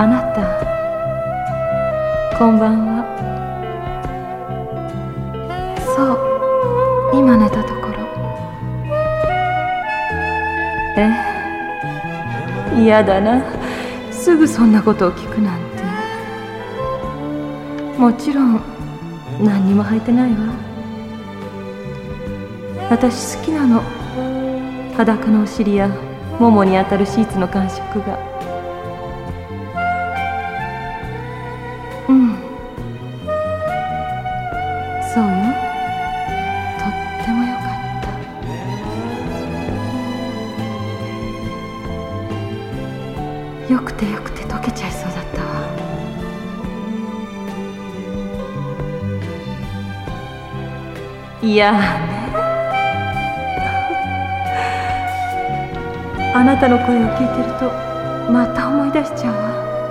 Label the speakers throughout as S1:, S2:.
S1: あなた、こんばんは。そう、今寝たところ。嫌だな、すぐそんなことを聞くなんて。もちろん何にも履いてないわ。私好きなの、裸のお尻やももに当たるシーツの感触が。そうよ、とってもよかった。よくてよくて溶けちゃいそうだったわ。いやね、あなたの声を聞いてるとまた思い出しちゃうわ。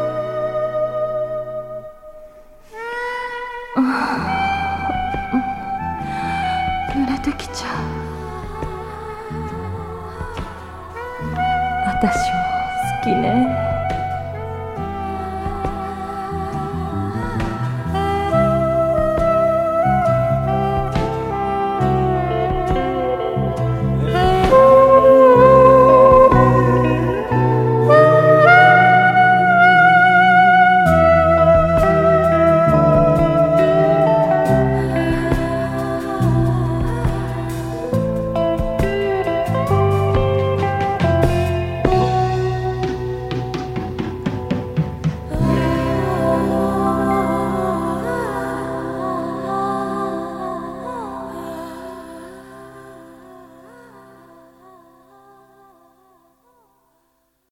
S1: 濡れてきちゃう。私も好きね。